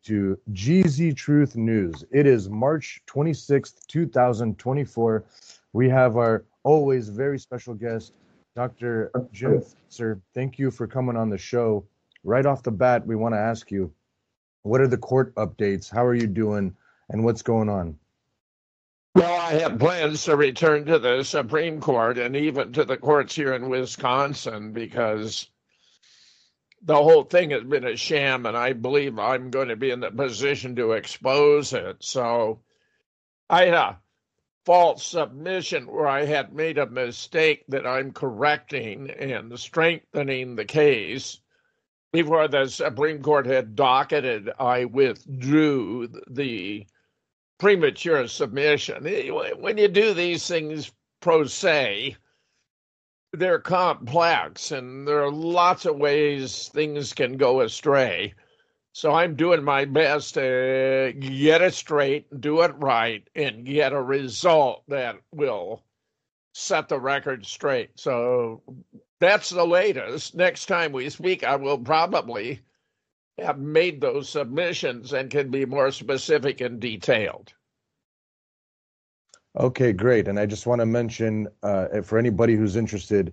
to GZ Truth News. It is March 26th, 2024. We have our always very special guest, Dr. Jim Fetzer. Thank you for coming on the show. Right off the bat, we want to ask you, what are the court updates? How are you doing? And what's going on? Well, I have plans to return to the Supreme Court and even to the courts here in Wisconsin because the whole thing has been a sham, and I believe I'm going to be in the position to expose it. So I had a false submission where I had made a mistake that I'm correcting and strengthening the case. Before the Supreme Court had docketed, I withdrew the premature submission. When you do these things pro se, they're complex and there are lots of ways things can go astray. So I'm doing my best to get it straight, do it right, and get a result that will set the record straight. So that's the latest. Next time we speak, I will probably have made those submissions and can be more specific and detailed. Okay, great. And I just want to mention, for anybody who's interested,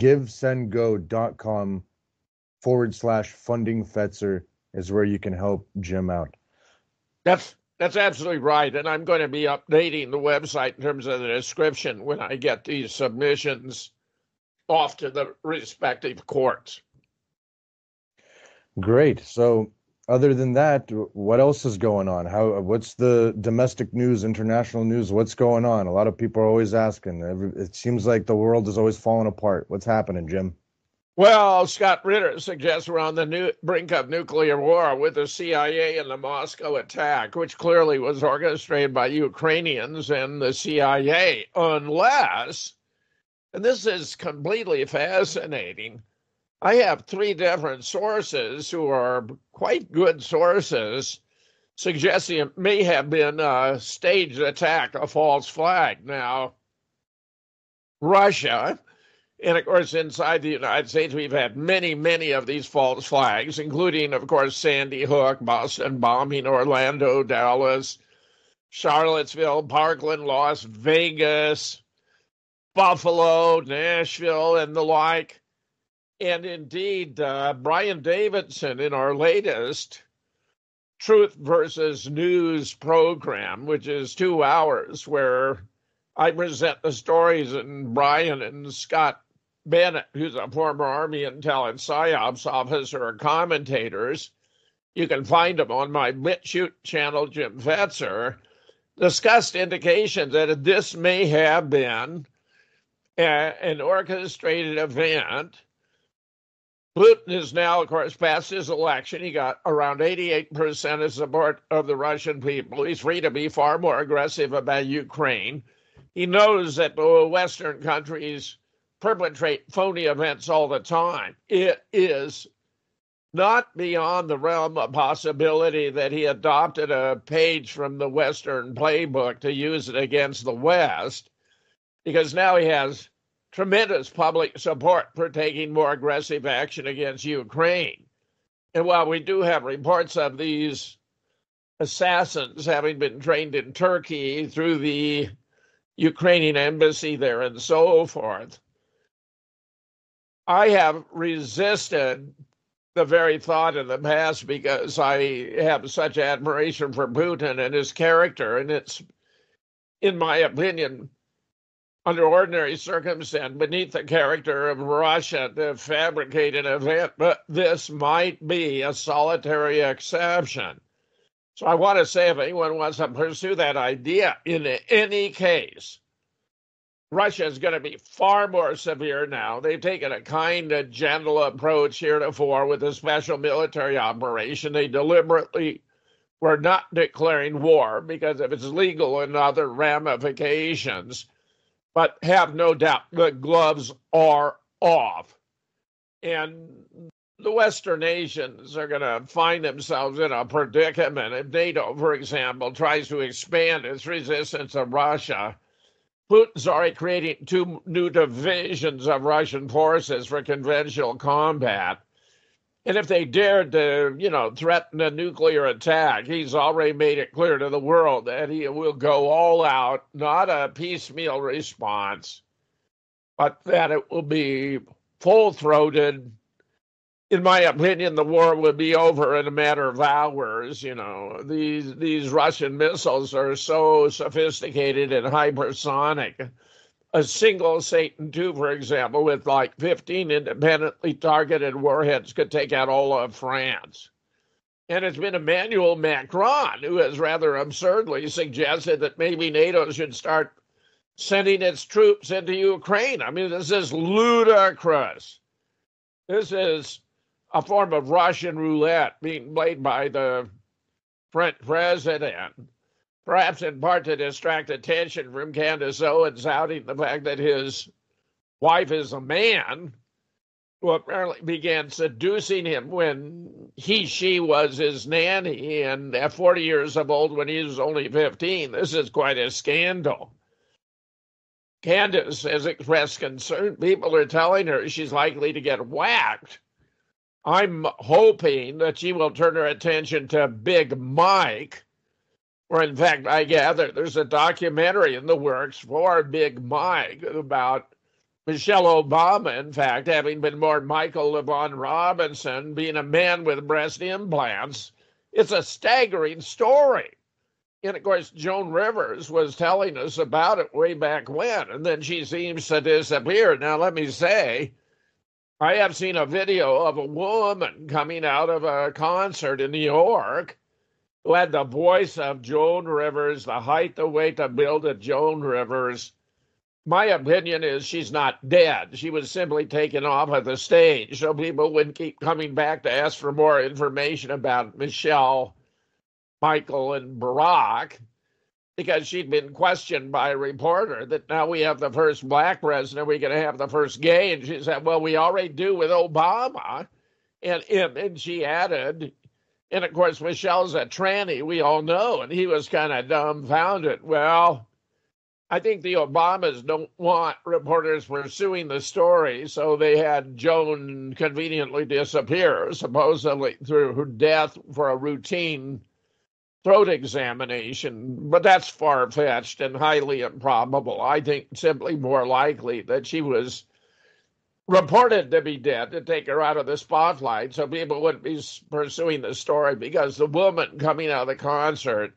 givesendgo.com/funding Fetzer is where you can help Jim out. That's absolutely right. And I'm going to be updating the website in terms of the description when I get these submissions off to the respective courts. Great. So other than that, what else is going on? What's the domestic news, international news? What's going on? A lot of people are always asking. It seems like the world is always falling apart. What's happening, Jim? Well, Scott Ritter suggests we're on the brink of nuclear war with the CIA and the Moscow attack, which clearly was orchestrated by Ukrainians and the CIA, unless, and this is completely fascinating, I have three different sources who are quite good sources suggesting it may have been a staged attack, a false flag. Now, Russia, and of course inside the United States, we've had many, many of these false flags, including, of course, Sandy Hook, Boston bombing, Orlando, Dallas, Charlottesville, Parkland, Las Vegas, Buffalo, Nashville, and the like. And indeed, Brian Davidson, in our latest Truth versus News program, which is 2 hours, where I present the stories, and Brian and Scott Bennett, who's a former Army Intel and PSYOPs officer, are commentators. You can find them on my BitChute channel, Jim Fetzer, discussed indications that this may have been an orchestrated event. Putin is now, of course, past his election. He got around 88% of support of the Russian people. He's free to be far more aggressive about Ukraine. He knows that the Western countries perpetrate phony events all the time. It is not beyond the realm of possibility that he adopted a page from the Western playbook to use it against the West, because now he has tremendous public support for taking more aggressive action against Ukraine. And while we do have reports of these assassins having been trained in Turkey through the Ukrainian embassy there and so forth, I have resisted the very thought in the past because I have such admiration for Putin and his character. And it's, in my opinion, under ordinary circumstances, beneath the character of Russia to fabricate an event, but this might be a solitary exception. So I want to say, if anyone wants to pursue that idea, in any case, Russia is going to be far more severe now. They've taken a kind of gentle approach heretofore with a special military operation. They deliberately were not declaring war because if it's legal and other ramifications, but have no doubt the gloves are off. And the Western nations are going to find themselves in a predicament. If NATO, for example, tries to expand its resistance of Russia, Putin's already creating 2 new divisions of Russian forces for conventional combat. And if they dared to, threaten a nuclear attack, he's already made it clear to the world that he will go all out, not a piecemeal response, but that it will be full-throated. In my opinion, the war would be over in a matter of hours. These Russian missiles are so sophisticated and hypersonic. A single Satan II, for example, with like 15 independently targeted warheads could take out all of France. And it's been Emmanuel Macron who has rather absurdly suggested that maybe NATO should start sending its troops into Ukraine. I mean, this is ludicrous. This is a form of Russian roulette being played by the French president, perhaps in part to distract attention from Candace Owens outing the fact that his wife is a man who apparently began seducing him when she was his nanny, and at 40 years old when he was only 15. This is quite a scandal. Candace has expressed concern. People are telling her she's likely to get whacked. I'm hoping that she will turn her attention to Big Mike, or in fact, I gather there's a documentary in the works for Big Mike about Michelle Obama, in fact, having been born Michael LeVon Robinson, being a man with breast implants. It's a staggering story. And of course, Joan Rivers was telling us about it way back when, and then she seems to disappear. Now, let me say, I have seen a video of a woman coming out of a concert in New York who had the voice of Joan Rivers, the height, the weight, the build of Joan Rivers. My opinion is she's not dead. She was simply taken off of the stage so people wouldn't keep coming back to ask for more information about Michelle, Michael, and Barack, because she'd been questioned by a reporter that now we have the first black president, we're going to have the first gay. And she said, well, we already do with Obama. And she added, and of course, Michelle's a tranny, we all know, and he was kind of dumbfounded. Well, I think the Obamas don't want reporters pursuing the story, so they had Joan conveniently disappear, supposedly through her death for a routine throat examination. But that's far-fetched and highly improbable. I think simply more likely that she was reported to be dead to take her out of the spotlight so people wouldn't be pursuing the story, because the woman coming out of the concert,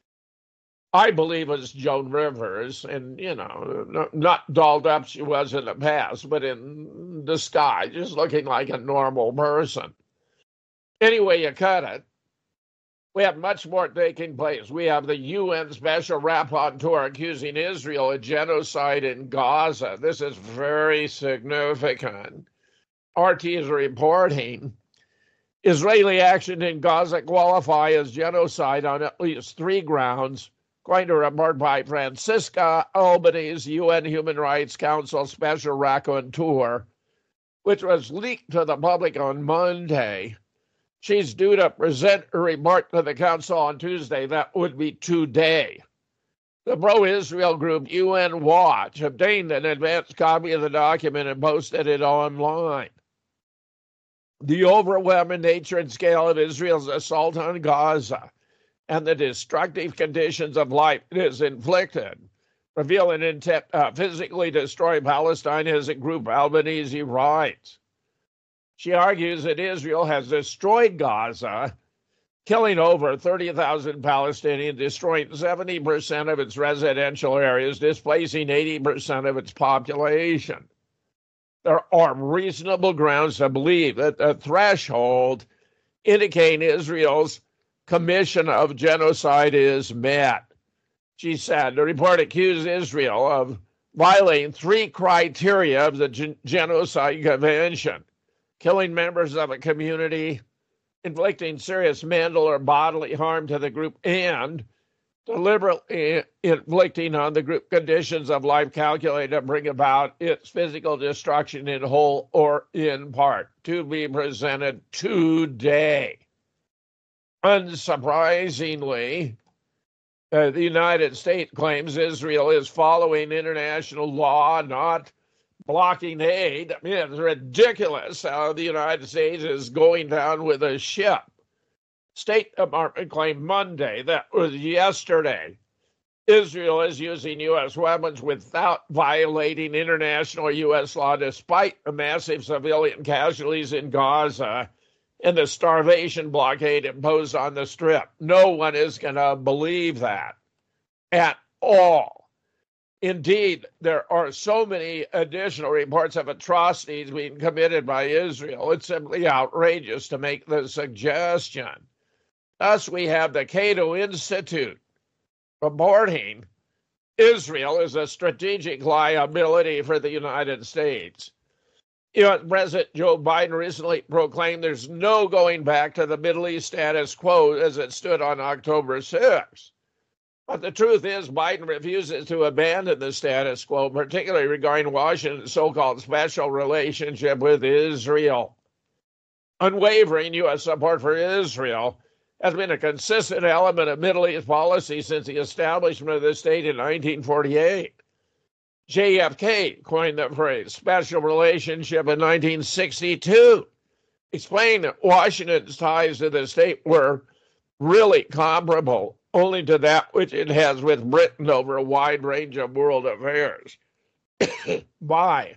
I believe, was Joan Rivers, and, not dolled up she was in the past, but in disguise, just looking like a normal person. Anyway, you cut it. We have much more taking place. We have the UN Special Rapporteur accusing Israel of genocide in Gaza. This is very significant. RT is reporting Israeli action in Gaza qualify as genocide on at least 3 grounds, according to a report by Francisca Albanese, UN Human Rights Council Special Rapporteur, which was leaked to the public on Monday. She's due to present a report to the council on Tuesday. That would be today. The pro-Israel group UN Watch obtained an advanced copy of the document and posted it online. The overwhelming nature and scale of Israel's assault on Gaza and the destructive conditions of life it has inflicted reveal an intent to physically destroy Palestine as a group, Albanese writes. She argues that Israel has destroyed Gaza, killing over 30,000 Palestinians, destroying 70% of its residential areas, displacing 80% of its population. There are reasonable grounds to believe that the threshold indicating Israel's commission of genocide is met. She said the report accused Israel of violating 3 criteria of the Genocide Convention: killing members of a community, inflicting serious mental or bodily harm to the group, and deliberately inflicting on the group conditions of life calculated to bring about its physical destruction in whole or in part, to be presented today. Unsurprisingly, the United States claims Israel is following international law, not blocking aid. I mean, it's ridiculous how the United States is going down with a ship. State Department claimed Monday, that was yesterday, Israel is using U.S. weapons without violating international U.S. law, despite the massive civilian casualties in Gaza and the starvation blockade imposed on the Strip. No one is going to believe that at all. Indeed, there are so many additional reports of atrocities being committed by Israel. It's simply outrageous to make the suggestion. Thus, we have the Cato Institute reporting Israel is a strategic liability for the United States. U.S. President Joe Biden recently proclaimed there's no going back to the Middle East status quo as it stood on October 6th. But the truth is, Biden refuses to abandon the status quo, particularly regarding Washington's so-called special relationship with Israel. Unwavering U.S. support for Israel has been a consistent element of Middle East policy since the establishment of the state in 1948. JFK coined the phrase special relationship in 1962, explaining that Washington's ties to the state were really comparable only to that which it has with Britain over a wide range of world affairs. By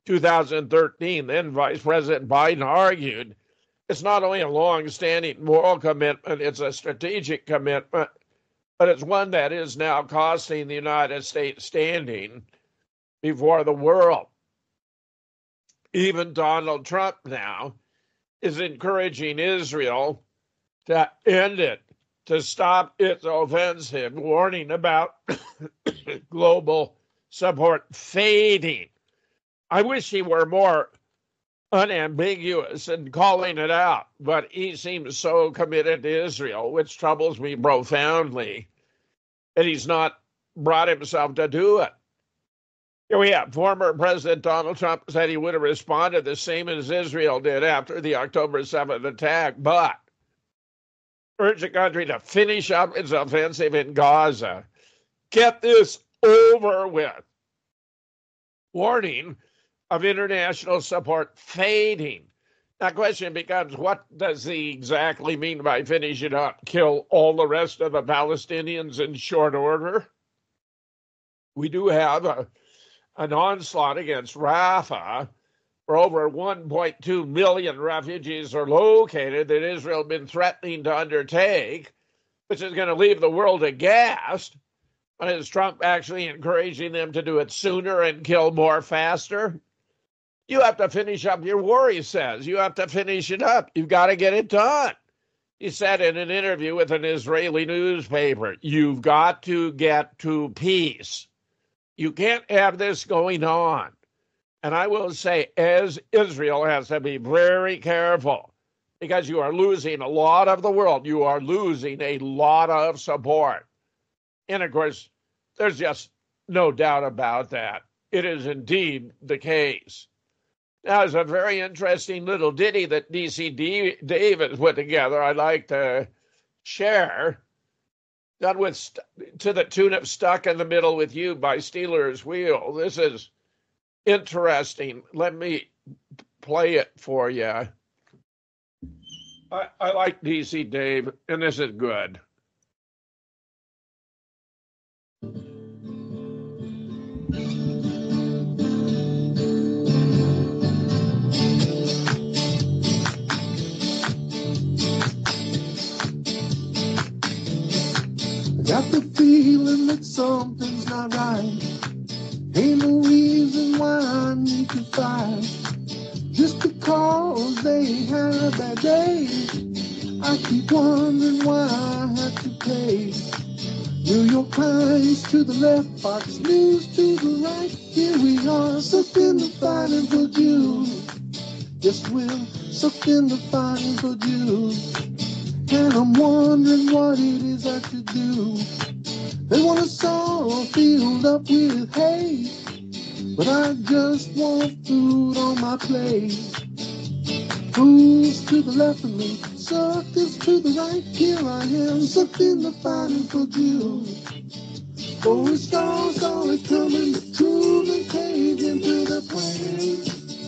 2013, then Vice President Biden argued, it's not only a long-standing moral commitment, it's a strategic commitment, but it's one that is now costing the United States standing before the world. Even Donald Trump now is encouraging Israel to end it, to stop its offensive, warning about global support fading. I wish he were more unambiguous in calling it out, but he seems so committed to Israel, which troubles me profoundly, that he's not brought himself to do it. Here we have former President Donald Trump said he would have responded the same as Israel did after the October 7th attack, but urged the country to finish up its offensive in Gaza. Get this over with. Warning of international support fading. Now, the question becomes, what does he exactly mean by finish it up? Kill all the rest of the Palestinians in short order? We do have an onslaught against Rafah, where over 1.2 million refugees are located that Israel has been threatening to undertake, which is going to leave the world aghast. But is Trump actually encouraging them to do it sooner and kill more faster? You have to finish up your war, he says. You have to finish it up. You've got to get it done. He said in an interview with an Israeli newspaper, you've got to get to peace. You can't have this going on. And I will say, as Israel has to be very careful, because you are losing a lot of the world. You are losing a lot of support. And of course, there's just no doubt about that. It is indeed the case. Now, there's a very interesting little ditty that D.C. Dave has put together I'd like to share, done with to the tune of Stuck in the Middle with You by Stealers Wheel. This is interesting. Let me play it for you. I like D.C. Dave, and this is good. Got the feeling that something's not right. Ain't no reason why I need to fight. Just because they had a bad day, I keep wondering why I have to pay. New York Times to the left, Fox News to the right. Here we are, sucked in the fighting for Jews. Yes, we're sucked in the fighting for Jews. And I'm wondering what it is I should do. They want us all filled up with hate, but I just want food on my plate. Fools to the left of me, suckers to the right. Here I am, sucked in the fighting for Jews. For a star saw it coming, Truman caved into the plan.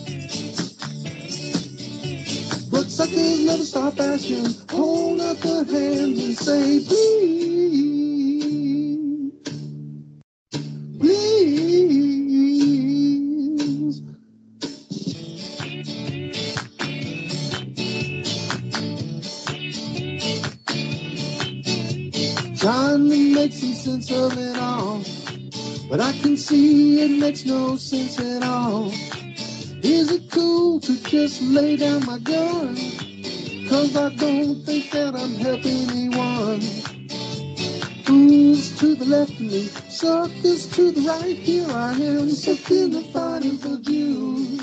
But suckers never stop asking, hold up their hands and say, please, please. Trying to make some sense of it all, but I can see it makes no sense at all. Is it cool to just lay down my gun? 'Cause I don't think that I'm helping anyone. Fools to the left of me, suckers to the right. Here I am, stuck in the fighting for Jews.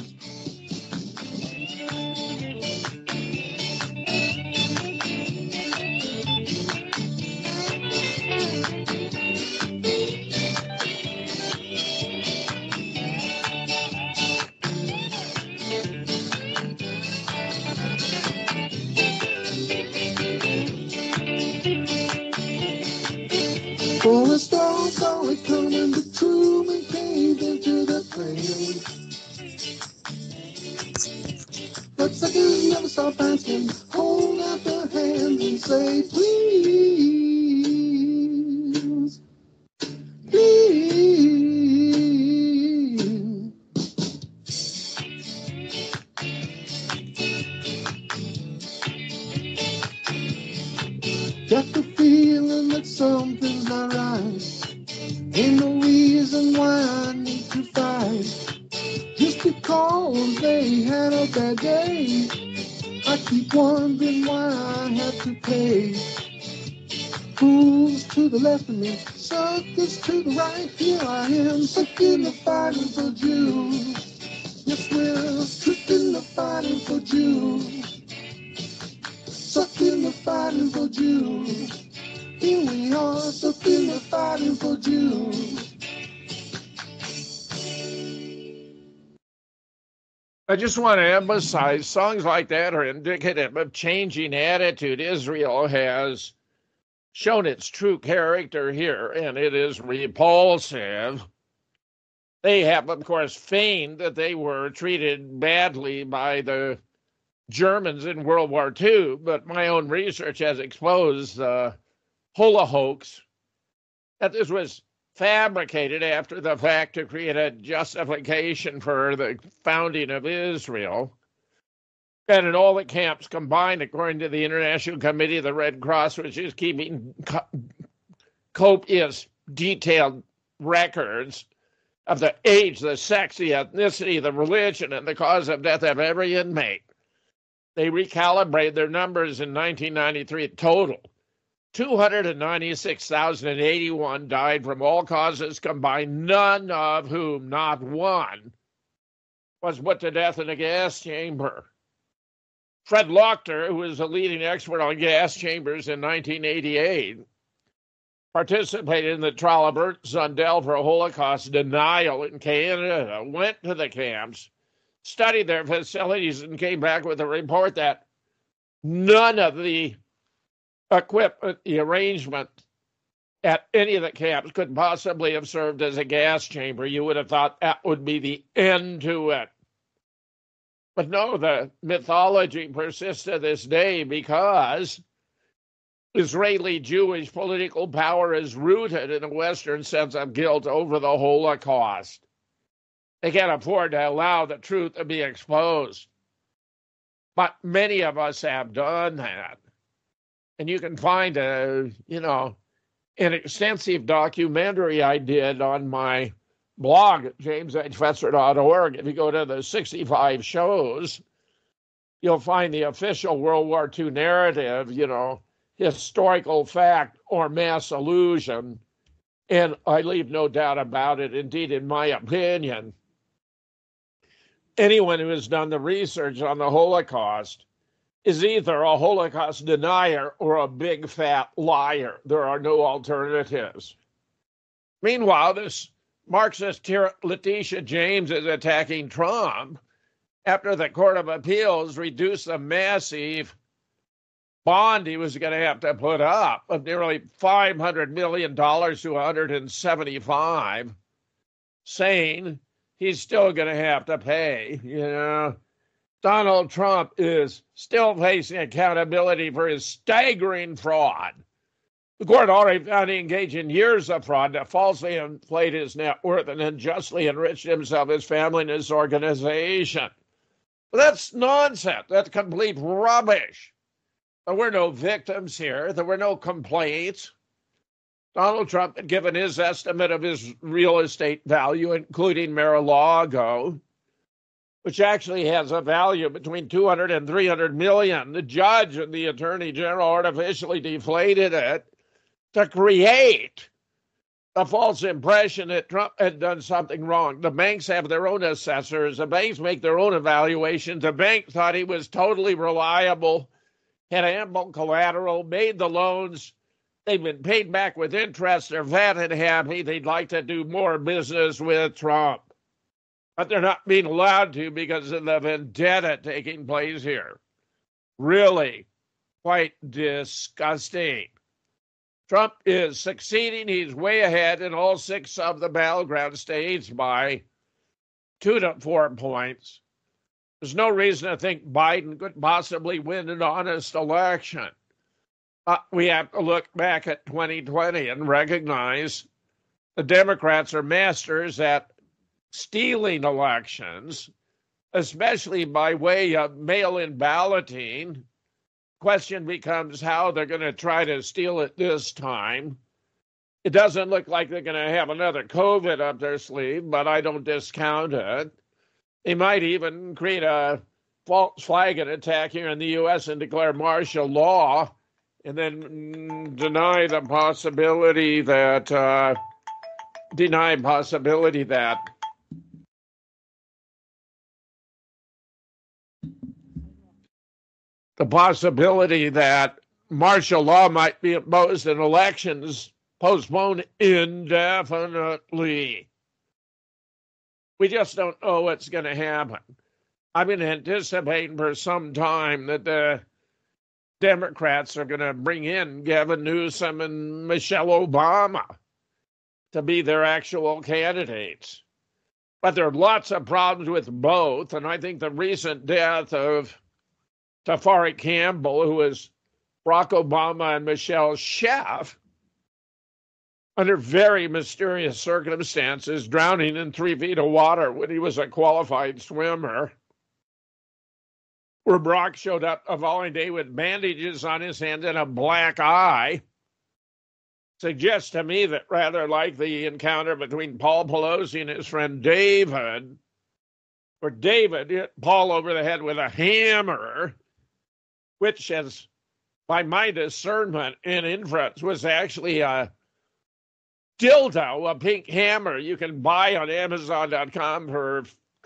For a star saw it coming, but Truman caved into the plan. But suckers never stop asking, hold out their hands and say, please, please. Got the feeling that something's not right. Ain't no reason why I need to fight. Just because they had a bad day, I keep wondering why I have to pay. Fools to the left of me, suckers to the right. Here I am, stuck in the fighting for Jews. Yes, we're stuck in the fighting for Jews. Stuck in the fighting for Jews. Here we are, stuck in the fighting for Jews. I just want to emphasize songs like that are indicative of changing attitude. Israel has shown its true character here, and it is repulsive. They have, of course, feigned that they were treated badly by the Germans in World War II, but my own research has exposed the Hula hoax, that this was fabricated after the fact to create a justification for the founding of Israel. And in all the camps combined, according to the International Committee of the Red Cross, which is keeping copious, detailed records of the age, the sex, the ethnicity, the religion, and the cause of death of every inmate, they recalibrated their numbers in 1993 total. 296,081 died from all causes combined, none of whom, not one, was put to death in a gas chamber. Fred Lochter, who was a leading expert on gas chambers in 1988, participated in the trial of Bert Zundel for Holocaust denial in Canada, went to the camps, studied their facilities, and came back with a report that none of the equipment, the arrangement at any of the camps could possibly have served as a gas chamber. You would have thought that would be the end to it. But no, the mythology persists to this day because Israeli Jewish political power is rooted in a Western sense of guilt over the Holocaust. They can't afford to allow the truth to be exposed. But many of us have done that. And you can find an extensive documentary I did on my blog at jameshfetzer.org. If you go to the 65 shows, you'll find the official World War II narrative, historical fact or mass illusion. And I leave no doubt about it. Indeed, in my opinion, anyone who has done the research on the Holocaust is either a Holocaust denier or a big fat liar. There are no alternatives. Meanwhile, this Marxist Letitia James is attacking Trump after the Court of Appeals reduced the massive bond he was going to have to put up of nearly $500 million to 175, saying he's still going to have to pay. Donald Trump is still facing accountability for his staggering fraud. The court already found he engaged in years of fraud that falsely inflated his net worth and unjustly enriched himself, his family, and his organization. But that's nonsense. That's complete rubbish. There were no victims here. There were no complaints. Donald Trump had given his estimate of his real estate value, including Mar-a-Lago, which actually has a value between 200 and 300 million. The judge and the attorney general artificially deflated it to create a false impression that Trump had done something wrong. The banks have their own assessors. The banks make their own evaluations. The bank thought he was totally reliable, had ample collateral, made the loans. They've been paid back with interest. They're fat and happy. They'd like to do more business with Trump. But they're not being allowed to because of the vendetta taking place here. Really quite disgusting. Trump is succeeding. He's way ahead in all 6 of the battleground states by 2 to 4 points. There's no reason to think Biden could possibly win an honest election. We have to look back at 2020 and recognize the Democrats are masters at stealing elections, especially by way of mail-in balloting. Question becomes how they're going to try to steal it this time. It doesn't look like they're going to have another COVID up their sleeve, but I don't discount it. They might even create a false flag attack here in the U.S. and declare martial law, and then deny the possibility that martial law might be imposed and elections postponed indefinitely. We just don't know what's going to happen. I've been anticipating for some time that the Democrats are going to bring in Gavin Newsom and Michelle Obama to be their actual candidates. But there are lots of problems with both, and I think the recent death of Tafari Campbell, who was Barack Obama and Michelle's chef, under very mysterious circumstances, drowning in 3 feet of water when he was a qualified swimmer, where Barack showed up the following day with bandages on his hand and a black eye, suggests to me that rather like the encounter between Paul Pelosi and his friend David, where David hit Paul over the head with a hammer, which, as by my discernment and inference, was actually a dildo, a pink hammer you can buy on Amazon.com for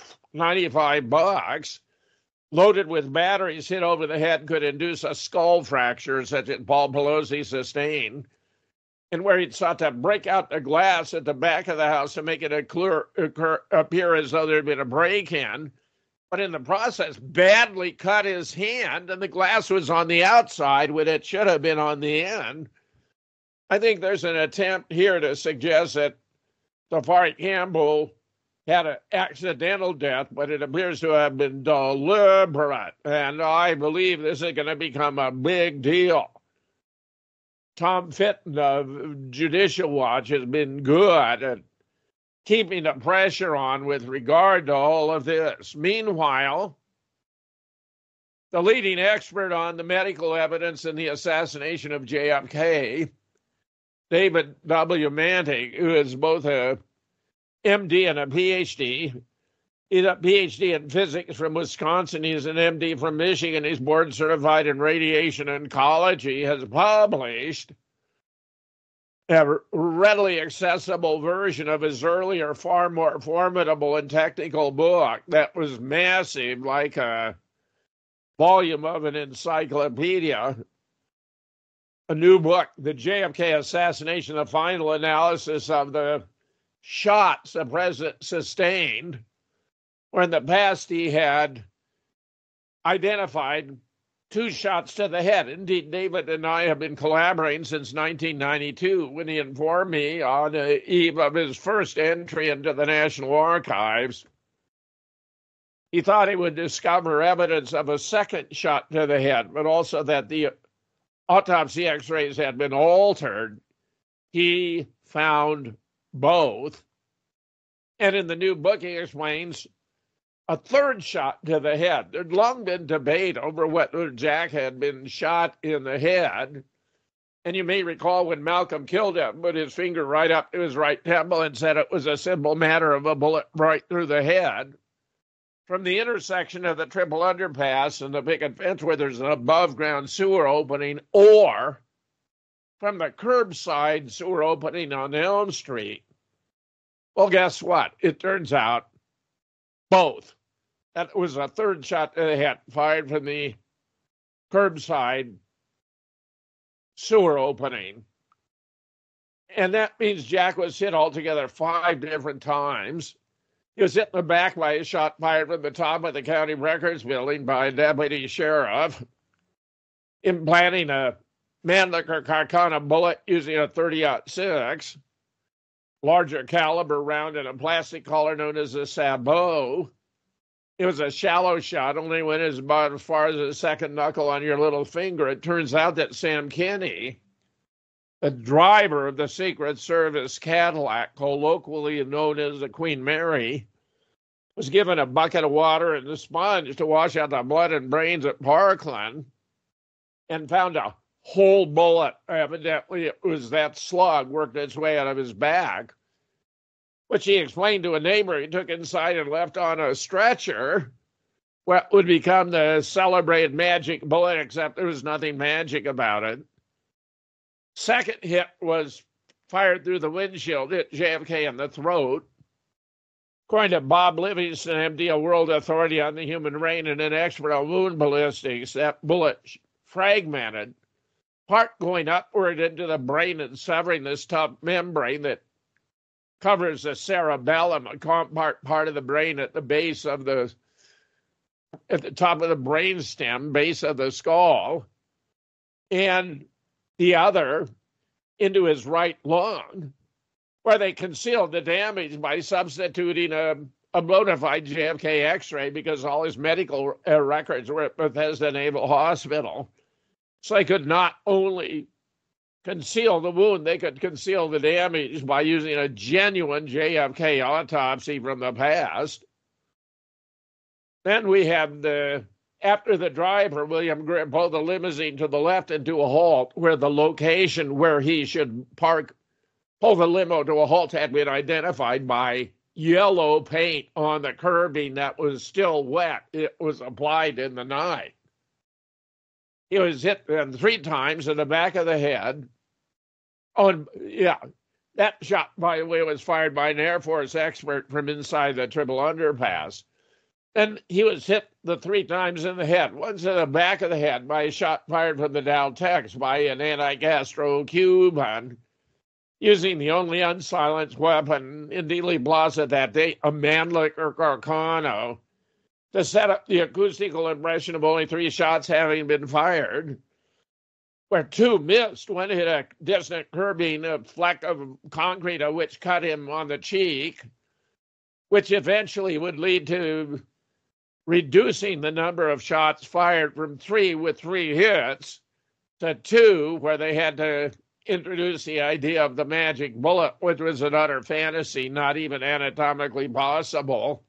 $95, loaded with batteries, hit over the head, could induce a skull fracture such as Paul Pelosi sustained, and where he'd sought to break out the glass at the back of the house to make it appear as though there'd been a break-in, but in the process badly cut his hand, and the glass was on the outside when it should have been on the end. I think there's an attempt here to suggest that Tafari Campbell had an accidental death, but it appears to have been deliberate. And I believe this is going to become a big deal. Tom Fitton of Judicial Watch has been good at keeping the pressure on with regard to all of this. Meanwhile, the leading expert on the medical evidence in the assassination of JFK, David W. Manting, who is both a MD and a PhD. He's a PhD in physics from Wisconsin. He's an MD from Michigan. He's board certified in radiation oncology, has published a readily accessible version of his earlier, far more formidable and technical book that was massive, like a volume of an encyclopedia. A new book, The JFK Assassination, the final analysis of the shots the president sustained, where in the past he had identified 2 shots to the head. Indeed, David and I have been collaborating since 1992 when he informed me on the eve of his first entry into the National Archives. He thought he would discover evidence of a second shot to the head, but also that the autopsy x-rays had been altered. He found both. And in the new book, he explains a third shot to the head. There'd long been debate over whether Jack had been shot in the head. And you may recall when Malcolm killed him, put his finger right up to his right temple and said it was a simple matter of a bullet right through the head. From the intersection of the triple underpass and the picket fence where there's an above-ground sewer opening, or from the curbside sewer opening on Elm Street. Well, guess what? It turns out both. That was a third shot to the head fired from the curbside sewer opening. And that means Jack was hit altogether 5 different times. He was hit in the back by a shot fired from the top of the county records building by a deputy sheriff, implanting a Mannlicher Carcano bullet using a .30-06, larger caliber round in a plastic collar known as a sabot. It was a shallow shot, only went about as far as the second knuckle on your little finger. It turns out that Sam Kinney, the driver of the Secret Service Cadillac, colloquially known as the Queen Mary, was given a bucket of water and a sponge to wash out the blood and brains at Parkland and found a whole bullet. Evidently, it was that slug worked its way out of his back, which he explained to a neighbor he took inside and left on a stretcher. What would become the celebrated magic bullet, except there was nothing magic about it. Second hit was fired through the windshield, hit JFK in the throat. According to Bob Livingston, MD, a world authority on the human brain and an expert on wound ballistics, that bullet fragmented, part going upward into the brain and severing this tough membrane that covers the cerebellum, a part of the brain at the base of the, at the top of the brainstem, base of the skull, and the other into his right lung, where they concealed the damage by substituting a bona fide JFK x-ray because all his medical records were at Bethesda Naval Hospital. So they could not only conceal the wound, they could conceal the damage by using a genuine JFK autopsy from the past. Then we had after the driver, William Graham, pulled the limousine to the left into a halt where the location where he should pull the limo to a halt had been identified by yellow paint on the curbing that was still wet. It was applied in the night. He was hit 3 times in the back of the head. Oh, yeah. That shot, by the way, was fired by an Air Force expert from inside the triple underpass. And he was hit the 3 times in the head. Once in the back of the head by a shot fired from the Dow Tex by an anti-Castro Cuban, using the only unsilenced weapon in Dealey Plaza that day, a Mannlicher Carcano, to set up the acoustical impression of only 3 shots having been fired, where 2 missed. One hit a distant curbing, a fleck of concrete, which cut him on the cheek, which eventually would lead to reducing the number of shots fired from 3 with 3 hits to 2, where they had to introduce the idea of the magic bullet, which was an utter fantasy, not even anatomically possible.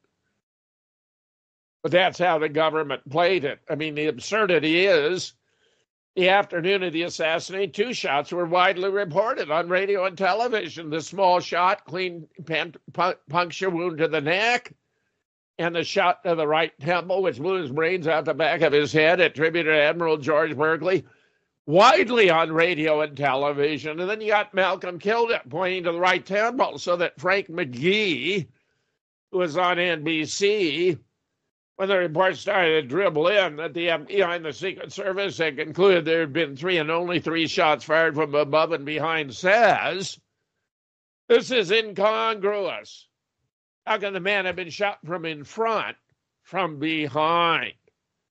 But that's how the government played it. I mean, the absurdity is, the afternoon of the assassination, 2 shots were widely reported on radio and television. The small shot, clean puncture wound to the neck, and the shot to the right temple, which blew his brains out the back of his head, attributed to Admiral George Burkley, widely on radio and television. And then you got Malcolm killed it, pointing to the right temple, so that Frank McGee, who was on NBC, when the reports started to dribble in that the FBI and the Secret Service had concluded there had been 3 and only 3 shots fired from above and behind, says, this is incongruous. How can the man have been shot from in front, from behind?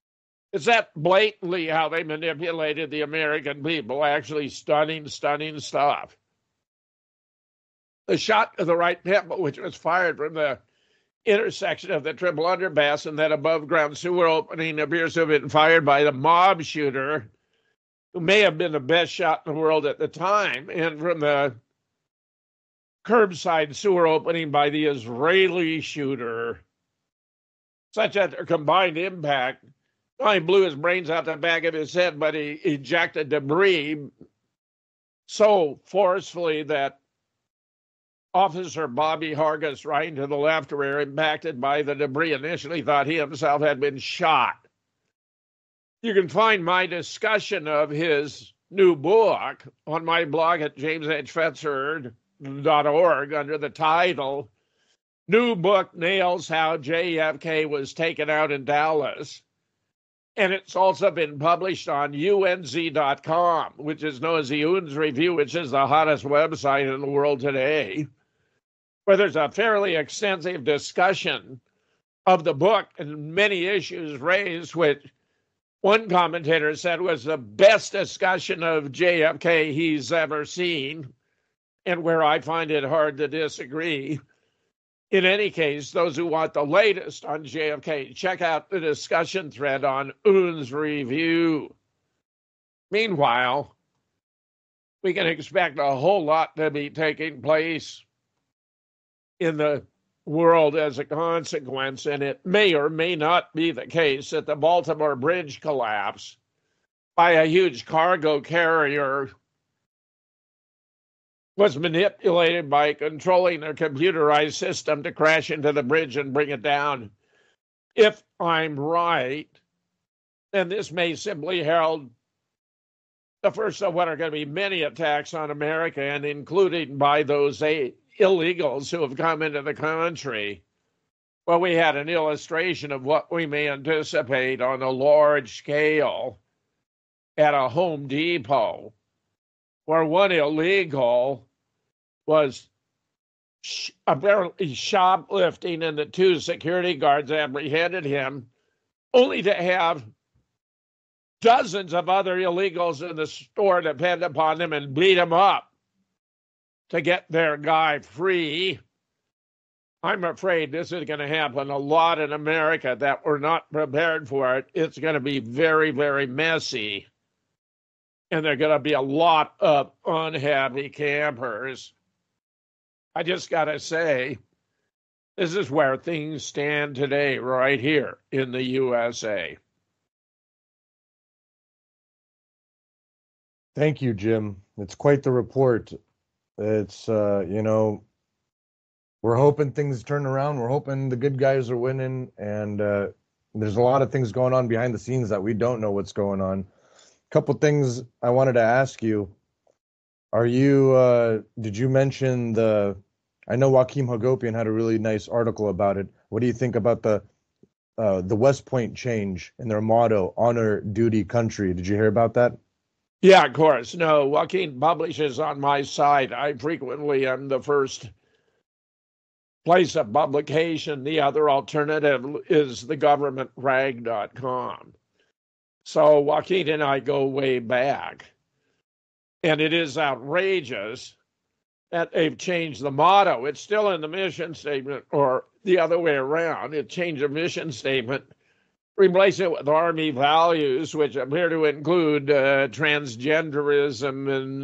Is that blatantly how they manipulated the American people? Actually stunning stuff. The shot to the right temple, which was fired from the intersection of the triple underpass and that above ground sewer opening, appears to have been fired by the mob shooter, who may have been the best shot in the world at the time, and from the curbside sewer opening by the Israeli shooter, such that their combined impact not only blew his brains out the back of his head, but he ejected debris so forcefully that Officer Bobby Hargis, riding to the left rear, impacted by the debris, initially thought he himself had been shot. You can find my discussion of his new book on my blog at jameshfetzer.org under the title, New Book Nails How JFK Was Taken Out in Dallas. And it's also been published on UNZ.com, which is known as the UNZ Review, which is the hottest website in the world today, where there's a fairly extensive discussion of the book and many issues raised, which one commentator said was the best discussion of JFK he's ever seen, and where I find it hard to disagree. In any case, those who want the latest on JFK, check out the discussion thread on UNZ Review. Meanwhile, we can expect a whole lot to be taking place in the world as a consequence, and it may or may not be the case that the Baltimore Bridge collapse by a huge cargo carrier was manipulated by controlling a computerized system to crash into the bridge and bring it down. If I'm right, then this may simply herald the first of what are going to be many attacks on America, and including by those illegals who have come into the country. Well, we had an illustration of what we may anticipate on a large scale at a Home Depot, where one illegal was apparently shoplifting and the two security guards apprehended him, only to have dozens of other illegals in the store depend upon him and beat him up to get their guy free. I'm afraid this is going to happen a lot in America, that we're not prepared for it. It's going to be very, very messy. And there are going to be a lot of unhappy campers. I just got to say, this is where things stand today, right here in the USA. Thank you, Jim. It's quite the report. It's, we're hoping things turn around. We're hoping the good guys are winning. And there's a lot of things going on behind the scenes that we don't know what's going on. A couple things I wanted to ask you. Did you mention I know Joaquim Hagopian had a really nice article about it. What do you think about the West Point change in their motto, honor, duty, country? Did you hear about that? Yeah, of course. No, Joaquin publishes on my site. I frequently am the first place of publication. The other alternative is thegovernmentrag.com. So Joaquin and I go way back. And it is outrageous that they've changed the motto. It's still in the mission statement, or the other way around. It changed the mission statement, replace it with Army values, which appear to include transgenderism and,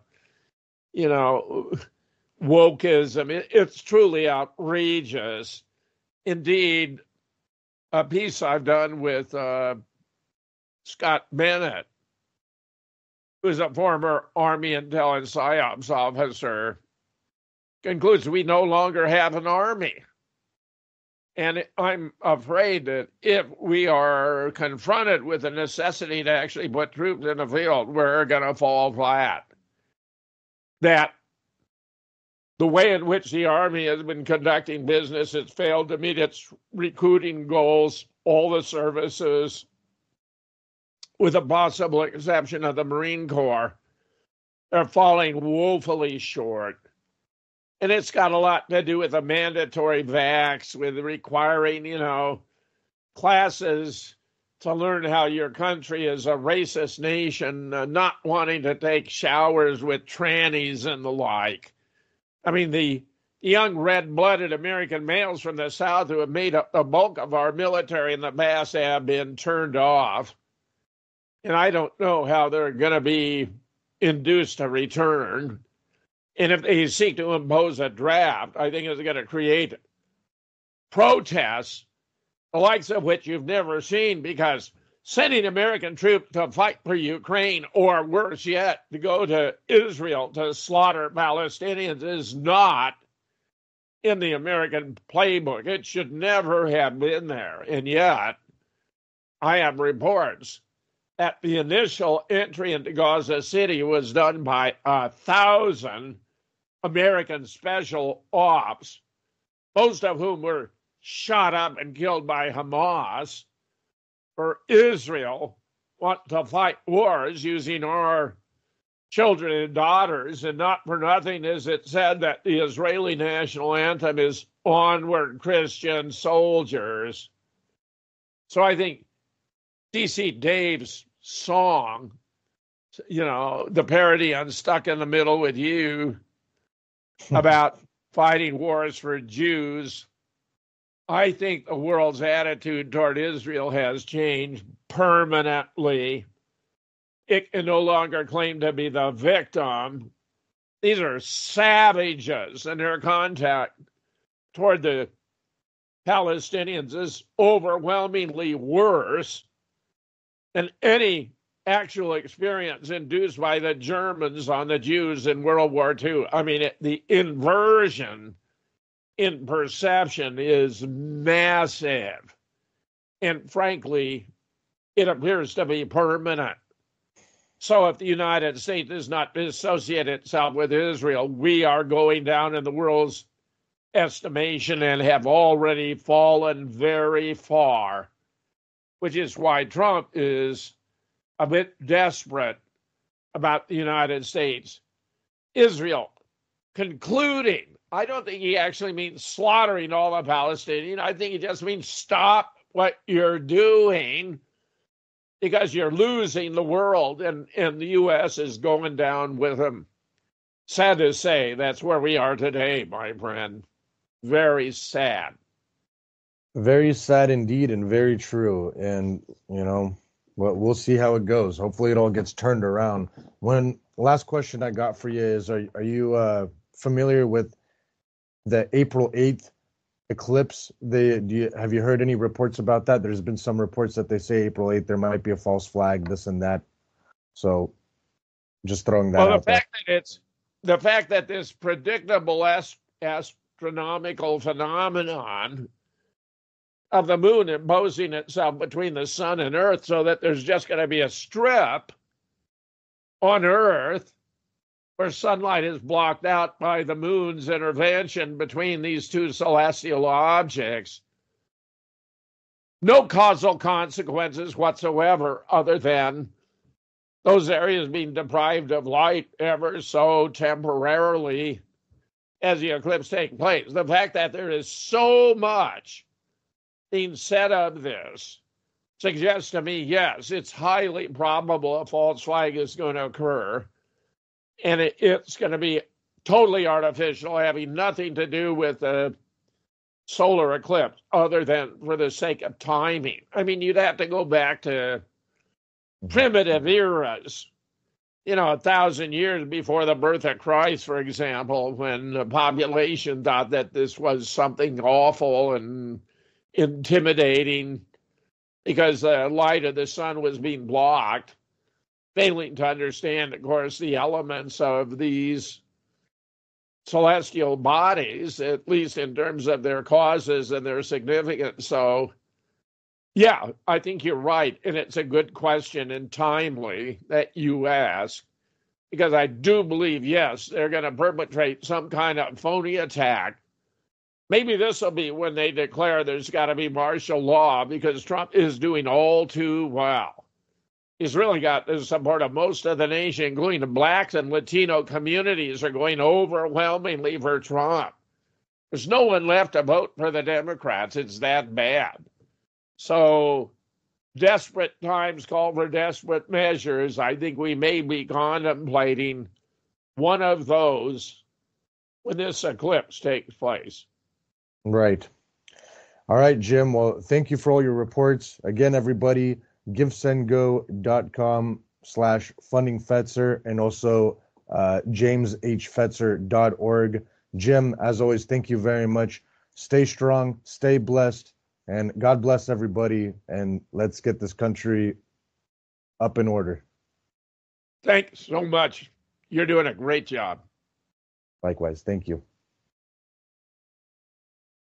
wokeism. It's truly outrageous. Indeed, a piece I've done with Scott Bennett, who's a former Army Intel and PSYOPs officer, concludes we no longer have an army. And I'm afraid that if we are confronted with the necessity to actually put troops in the field, we're going to fall flat. That the way in which the Army has been conducting business has failed to meet its recruiting goals, all the services, with a possible exception of the Marine Corps, are falling woefully short. And it's got a lot to do with the mandatory vax, with requiring, classes to learn how your country is a racist nation, not wanting to take showers with trannies and the like. I mean, the young red-blooded American males from the South who have made up the bulk of our military in the past have been turned off. And I don't know how they're going to be induced to return. And if they seek to impose a draft, I think it's going to create protests, the likes of which you've never seen, because sending American troops to fight for Ukraine, or worse yet, to go to Israel to slaughter Palestinians, is not in the American playbook. It should never have been there. And yet, I have reports that the initial entry into Gaza City was done by 1,000 American special ops, most of whom were shot up and killed by Hamas. For Israel want to fight wars using our children and daughters, and not for nothing is it said that the Israeli national anthem is "Onward, Christian Soldiers." So I think C.C. Dave's song, the parody on Stuck in the Middle with You about fighting wars for Jews, I think the world's attitude toward Israel has changed permanently. It can no longer claim to be the victim. These are savages, and their contact toward the Palestinians is overwhelmingly worse than any actual experience induced by the Germans on the Jews in World War II. I mean, the inversion in perception is massive. And frankly, it appears to be permanent. So if the United States does not dissociate itself with Israel, we are going down in the world's estimation and have already fallen very far, which is why Trump is a bit desperate about the United States. Israel concluding, I don't think he actually means slaughtering all the Palestinians. I think he just means stop what you're doing, because you're losing the world, and the U.S. is going down with them. Sad to say, that's where we are today, my friend. Very sad. Very sad indeed, and very true. And, we'll see how it goes. Hopefully it all gets turned around. Last question I got for you is, are you familiar with the April 8th eclipse? Have you heard any reports about that? There's been some reports that they say April 8th, there might be a false flag, this and that. So just throwing that out there. The fact that this predictable astronomical phenomenon of the moon imposing itself between the sun and Earth, so that there's just going to be a strip on Earth where sunlight is blocked out by the moon's intervention between these two celestial objects. No causal consequences whatsoever, other than those areas being deprived of light ever so temporarily as the eclipse takes place. The fact that there is so much being said of this suggests to me, yes, it's highly probable a false flag is going to occur. And it's going to be totally artificial, having nothing to do with the solar eclipse, other than for the sake of timing. I mean, you'd have to go back to primitive eras, 1,000 years before the birth of Christ, for example, when the population thought that this was something awful and intimidating because the light of the sun was being blocked, failing to understand, of course, the elements of these celestial bodies, at least in terms of their causes and their significance. So, yeah, I think you're right. And it's a good question and timely that you ask, because I do believe, yes, they're going to perpetrate some kind of phony attack. Maybe this will be when they declare there's got to be martial law, because Trump is doing all too well. He's really got the support of most of the nation, including the blacks and Latino communities are going overwhelmingly for Trump. There's no one left to vote for the Democrats. It's that bad. So desperate times call for desperate measures, I think we may be contemplating one of those when this eclipse takes place. Right. All right, Jim. Well, thank you for all your reports. Again, everybody, givesendgo.com/funding Fetzer and also jameshfetzer.org. Jim, as always, thank you very much. Stay strong, stay blessed, and God bless everybody. And let's get this country up in order. Thanks so much. You're doing a great job. Likewise. Thank you.